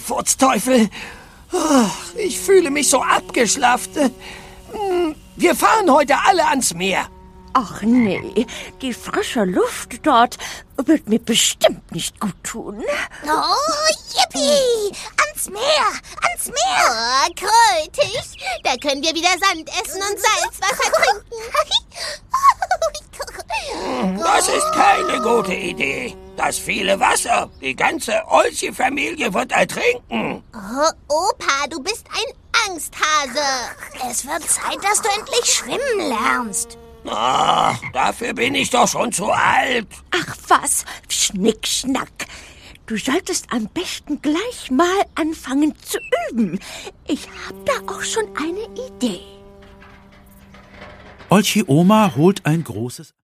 Furzteufel. Ich fühle mich so abgeschlafft. Wir fahren heute alle ans Meer. Ach nee, die frische Luft dort wird mir bestimmt nicht gut tun. Oh, yippie! Ans Meer! Ans Meer! Oh, krötig! Da können wir wieder Sand essen und Salzwasser trinken. Das ist keine gute Idee. Das viele Wasser. Die ganze Olchi-Familie wird ertrinken. Oh, Opa, du bist ein Angsthase. Es wird Zeit, dass du endlich schwimmen lernst. Dafür bin ich doch schon zu alt. Ach was, Schnickschnack. Du solltest am besten gleich mal anfangen zu üben. Ich hab da auch schon eine Idee. Olchi Oma holt ein großes